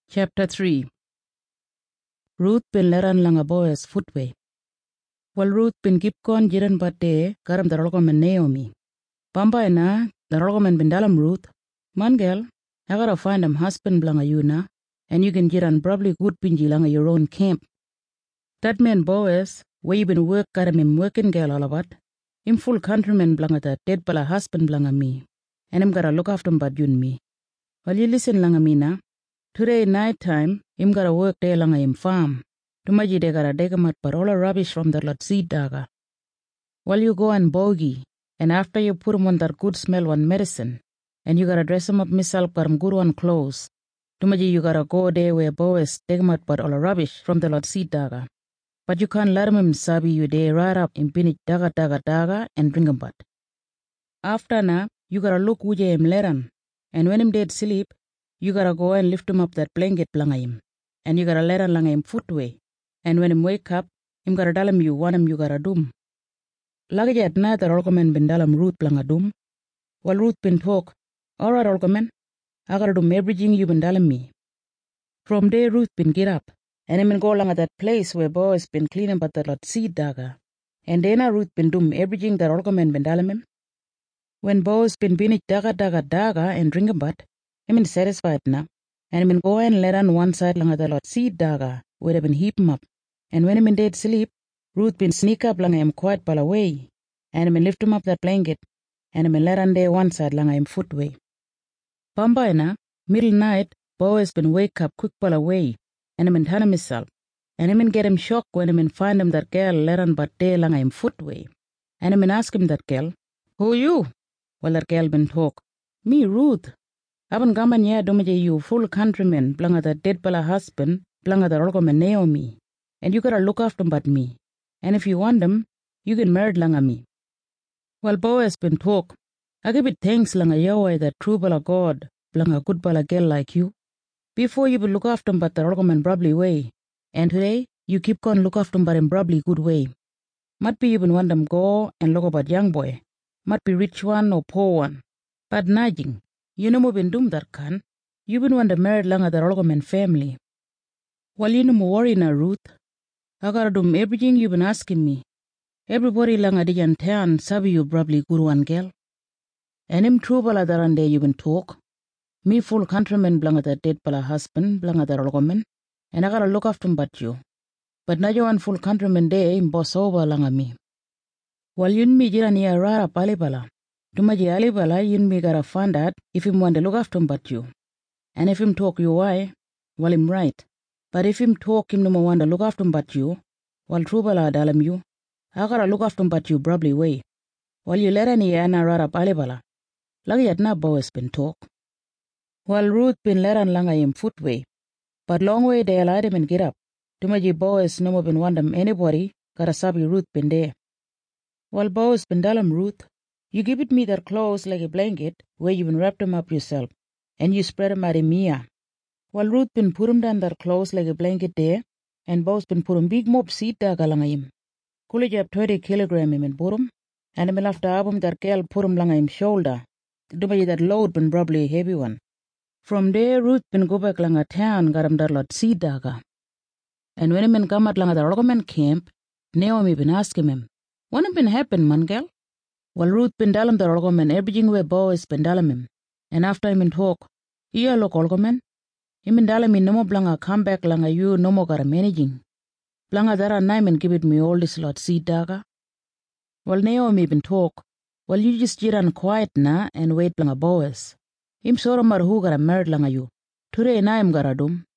Chapter 3. Ruth bin leran langa Boaz footway. Wal Ruth bin gipkon jiran bate garam darolgomen Naomi. Bamba na darolgomen bin dalam Ruth. Mangel, I gotta find husband blanga you na, and you can jiran probably good pinji langa your own camp. That man Boaz, where you been work garam him working girl alabat. Him full countryman blanga that dead bala husband blanga me, and him gotta look after him but yun me. Well you listen langa me na. Today night time, him gotta work day langa him farm. Tumaji de gotta dig him out but all the rubbish from the lot seed daga. Well you go and bogey, and after you put him on that good smell one medicine, and you gotta dress him up myself got him good one clothes. Tumaji you gotta go there where Boaz dig him out but all the rubbish from the lot seed daga. But you can't let him sabi you there right up in pinich daga and drink him but. After na, you gotta look wuje him leran, and when him dead sleep, you gotta go and lift him up that blanket blanga him, and you gotta let him langa him footway, and when him wake up, him gotta tell him you want him you gotta dum. Lagi at night the rolkomen bin dalam Ruth blanga dum. While Ruth bin talk, alright rolkomen, I gotta do everything you been telling me. From there Ruth bin get up, and him bin go along at that place where Boaz been cleaning but the lot seed daga, and then Ruth bin dum everything that rolkomen bin telling him. When Boaz been binich daga and drink a but, him been satisfied na, and him been go and let on one side langa the lot seed daga, where they been heap him up, and when him in dead sleep, Ruth been sneak up langa him quiet ball away, and him been lift him up that blanket, and him been let on there one side langa him footway. Bamba na, middle night, Boaz been wake up quick ball away, and him been turn himself, and him been get him shocked when him been find him that girl let on but there langa him footway, and him been ask him that girl, who you? Well that girl been talk, me Ruth. Aban gaman ya domaje you full countryman blanga the dead bala husband blanga the rolgomen Naomi, and you gotta look after him but me, and if you want them, you can marry langa me. Well Boaz been talk, I give it thanks langa Yahweh that true bala God blanga good bala girl like you. Before you will look after him but the rolgomen probably way, and today you keep going look after him but in probably good way. Might be you been want them go and look about young boy, might be rich one or poor one, but nagging. You know mo been dum that kan. You been want to marry langa the rolgomen family. Well you know mo worry na Ruth. I gotta do everything you been asking me. Everybody langa dijan town sabi you probably good one girl. And him true bala darande you been talk. Me full countryman blanga the dead bala husband blanga the rolgomen. And I gotta look after him but you. But na you one full countryman day him boss over langa me. Well yun me jiran ya rara pali bala. Tumaji alibala yun me gotta find out if him want to look after him but you. And if him talk you why, well him right. But if him talk him no more want to look after him but you, well true bala dalam you, I gotta look after him but you probably way. Well you let any ana rara alibala. Lagi at na Boaz been talk. Well Ruth been let an langa him footway. But long way they allowed him and get up. Tumaji Boaz no more been want them anybody, gotta sabi Ruth been there. Well Boaz been dalam Ruth. You give it me that clothes like a blanket where you been wrapped 'em up yourself, and you spread 'em out in Mia. Well, Ruth been put 'em down that clothes like a blanket there, and Boaz been put 'em big mob seed daga langa him. Coolidge up 20 kilogram him and put 'em, and him after album that girl put 'em langa him shoulder. Dubai that load been probably a heavy one. From there, Ruth been go back langa town got 'em that lot seed daga. And when him been come out langa the rolgomen camp, Naomi been asking him, what been happen, man girl? Well, Ruth been dalam the rolgomen everything where Boaz been dalam him. And after him in talk, iya look rolgomen, him in dalam no more blanga come back langa you no more gotta managing. Blanga dara naim and give it me all this lot seed daga. Well, Naomi been talk, well you just jiran quiet na and wait blanga Boaz. Him soro mar who gotta married langa you. Today naim gotta dum.